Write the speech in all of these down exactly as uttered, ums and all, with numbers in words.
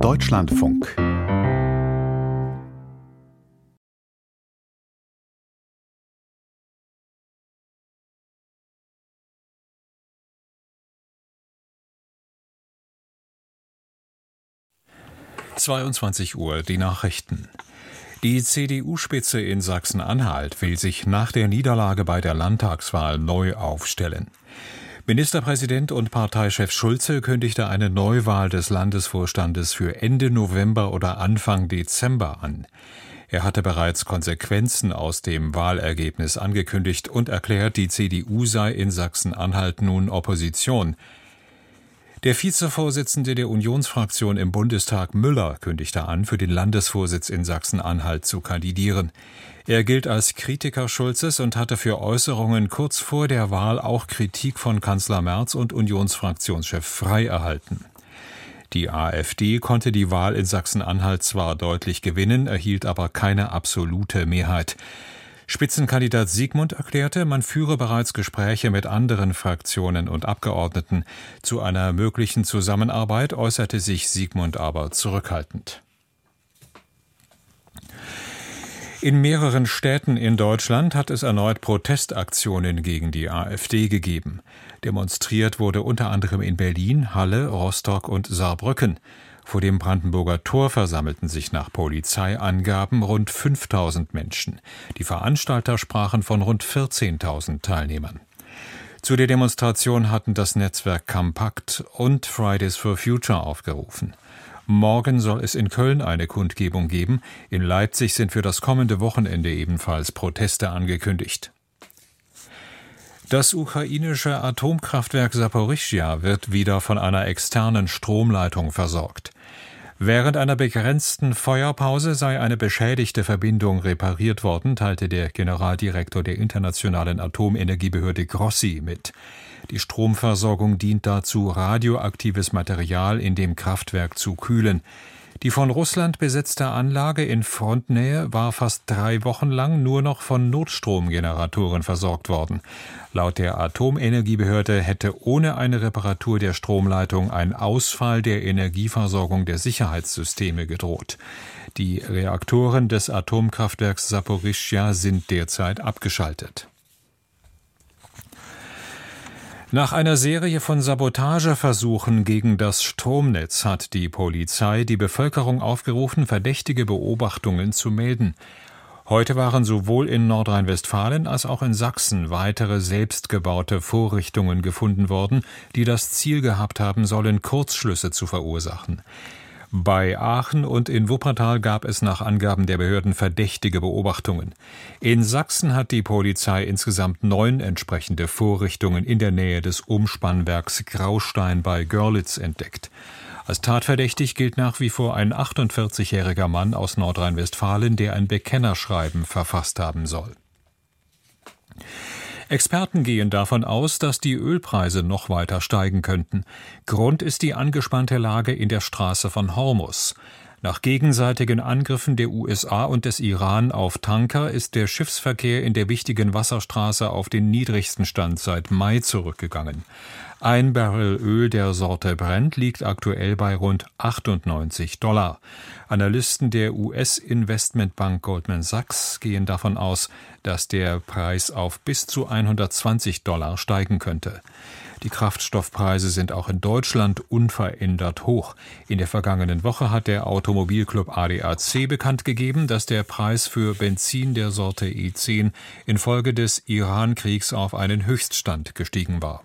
Deutschlandfunk. zweiundzwanzig Uhr, die Nachrichten. Die C D U-Spitze in Sachsen-Anhalt will sich nach der Niederlage bei der Landtagswahl neu aufstellen. Ministerpräsident und Parteichef Schulze kündigte eine Neuwahl des Landesvorstandes für Ende November oder Anfang Dezember an. Er hatte bereits Konsequenzen aus dem Wahlergebnis angekündigt und erklärt, die C D U sei in Sachsen-Anhalt nun Opposition. Der Vizevorsitzende der Unionsfraktion im Bundestag Müller kündigte an, für den Landesvorsitz in Sachsen-Anhalt zu kandidieren. Er gilt als Kritiker Schulzes und hatte für Äußerungen kurz vor der Wahl auch Kritik von Kanzler Merz und Unionsfraktionschef Frey erhalten. Die AfD konnte die Wahl in Sachsen-Anhalt zwar deutlich gewinnen, erhielt aber keine absolute Mehrheit. Spitzenkandidat Siegmund erklärte, man führe bereits Gespräche mit anderen Fraktionen und Abgeordneten. Zu einer möglichen Zusammenarbeit äußerte sich Siegmund aber zurückhaltend. In mehreren Städten in Deutschland hat es erneut Protestaktionen gegen die AfD gegeben. Demonstriert wurde unter anderem in Berlin, Halle, Rostock und Saarbrücken. Vor dem Brandenburger Tor versammelten sich nach Polizeiangaben rund fünftausend Menschen. Die Veranstalter sprachen von rund vierzehntausend Teilnehmern. Zu der Demonstration hatten das Netzwerk Compact und Fridays for Future aufgerufen. Morgen soll es in Köln eine Kundgebung geben. In Leipzig sind für das kommende Wochenende ebenfalls Proteste angekündigt. Das ukrainische Atomkraftwerk Saporischschja wird wieder von einer externen Stromleitung versorgt. Während einer begrenzten Feuerpause sei eine beschädigte Verbindung repariert worden, teilte der Generaldirektor der Internationalen Atomenergiebehörde Grossi mit. Die Stromversorgung dient dazu, radioaktives Material in dem Kraftwerk zu kühlen. Die von Russland besetzte Anlage in Frontnähe war fast drei Wochen lang nur noch von Notstromgeneratoren versorgt worden. Laut der Atomenergiebehörde hätte ohne eine Reparatur der Stromleitung ein Ausfall der Energieversorgung der Sicherheitssysteme gedroht. Die Reaktoren des Atomkraftwerks Saporischschja sind derzeit abgeschaltet. Nach einer Serie von Sabotageversuchen gegen das Stromnetz hat die Polizei die Bevölkerung aufgerufen, verdächtige Beobachtungen zu melden. Heute waren sowohl in Nordrhein-Westfalen als auch in Sachsen weitere selbstgebaute Vorrichtungen gefunden worden, die das Ziel gehabt haben sollen, Kurzschlüsse zu verursachen. Bei Aachen und in Wuppertal gab es nach Angaben der Behörden verdächtige Beobachtungen. In Sachsen hat die Polizei insgesamt neun entsprechende Vorrichtungen in der Nähe des Umspannwerks Graustein bei Görlitz entdeckt. Als tatverdächtig gilt nach wie vor ein achtundvierzigjähriger Mann aus Nordrhein-Westfalen, der ein Bekennerschreiben verfasst haben soll. Experten gehen davon aus, dass die Ölpreise noch weiter steigen könnten. Grund ist die angespannte Lage in der Straße von Hormuz. Nach gegenseitigen Angriffen der U S A und des Iran auf Tanker ist der Schiffsverkehr in der wichtigen Wasserstraße auf den niedrigsten Stand seit Mai zurückgegangen. Ein Barrel Öl der Sorte Brent liegt aktuell bei rund achtundneunzig Dollar. Analysten der U S-Investmentbank Goldman Sachs gehen davon aus, dass der Preis auf bis zu hundertzwanzig Dollar steigen könnte. Die Kraftstoffpreise sind auch in Deutschland unverändert hoch. In der vergangenen Woche hat der Automobilclub A D A C bekannt gegeben, dass der Preis für Benzin der Sorte E zehn infolge des Iran-Kriegs auf einen Höchststand gestiegen war.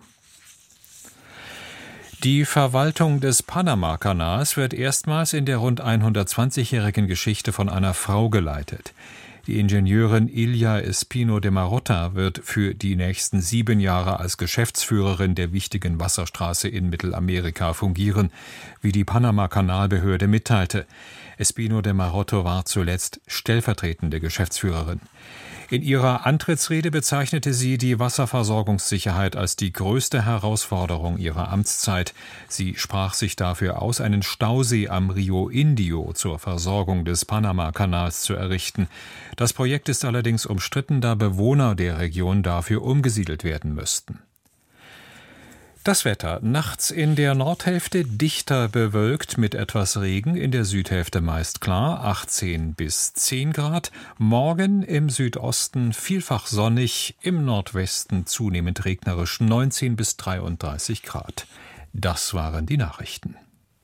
Die Verwaltung des Panama-Kanals wird erstmals in der rund hundertzwanzigjährigen Geschichte von einer Frau geleitet. Die Ingenieurin Ilia Espino de Marotta wird für die nächsten sieben Jahre als Geschäftsführerin der wichtigen Wasserstraße in Mittelamerika fungieren, wie die Panama-Kanalbehörde mitteilte. Espino de Marotta war zuletzt stellvertretende Geschäftsführerin. In ihrer Antrittsrede bezeichnete sie die Wasserversorgungssicherheit als die größte Herausforderung ihrer Amtszeit. Sie sprach sich dafür aus, einen Stausee am Rio Indio zur Versorgung des Panama-Kanals zu errichten. Das Projekt ist allerdings umstritten, da Bewohner der Region dafür umgesiedelt werden müssten. Das Wetter. Nachts in der Nordhälfte dichter bewölkt mit etwas Regen, in der Südhälfte meist klar, achtzehn bis zehn Grad. Morgen im Südosten vielfach sonnig, im Nordwesten zunehmend regnerisch, neunzehn bis dreiunddreißig Grad. Das waren die Nachrichten.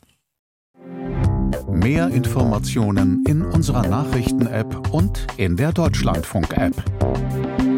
Mehr Informationen in unserer Nachrichten-App und in der Deutschlandfunk-App.